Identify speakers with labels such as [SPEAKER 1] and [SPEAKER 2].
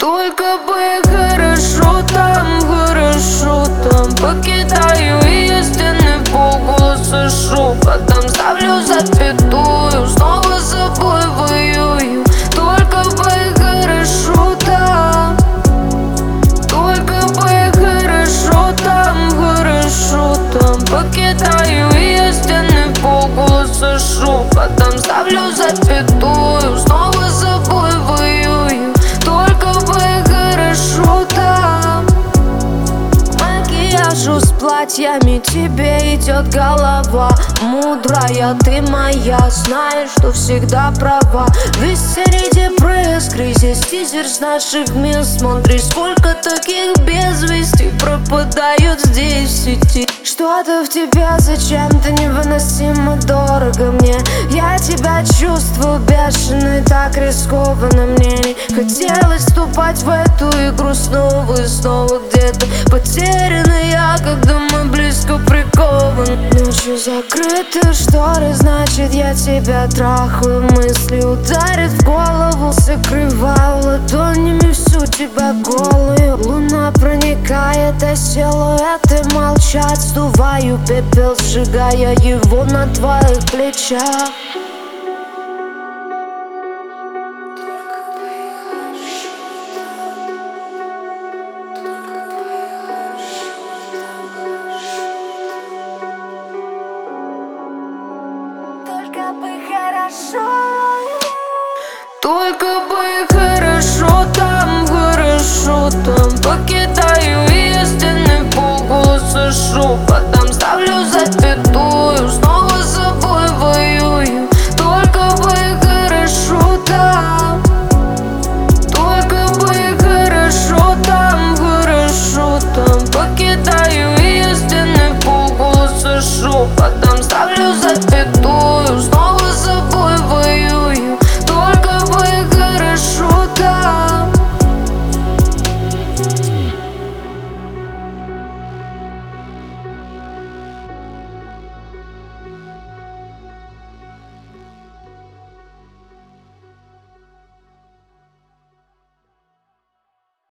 [SPEAKER 1] Только бы хорошо там, покидаю ее стены, полголоса шепотом ставлю запятую, снова с собой воюю. Только бы хорошо там, только бы хорошо там, покидаю ее стены, полголоса шепотом ставлю запятую, снова с собой воюю. Только бы хорошо там. Макияжу с платьями тебе идет голова. Мудрая ты моя, знаешь, что всегда права. Ведь среди пресс-кризис, тизер с наших мест. Смотри, сколько таких без вести пропадают здесь в сети. Что-то в тебе зачем-то невыносимо дорого мне. Я тебя чувствую бешено и так рискованно. Мне не хотелось вступать в эту игру снова и снова. Где-то потеряна я, когда мы близко прикованы. Ночью закрыты шторы, значит я тебя трахаю. Мысли ударят в голову, закрываю ладонями всю тебя голую. Луна проникает, а силуэты молчат. Сдуваю пепел, сжигая его на твоих плечах.
[SPEAKER 2] Только бы хорошо.
[SPEAKER 1] Только бы хорошо там, покидаю ее стены, полголоса шепотом ставлю запятую, снова с собой воюю. Только бы хорошо там, только бы хорошо там, покидаю ее стены, полголоса шепотом ставлю запятую, снова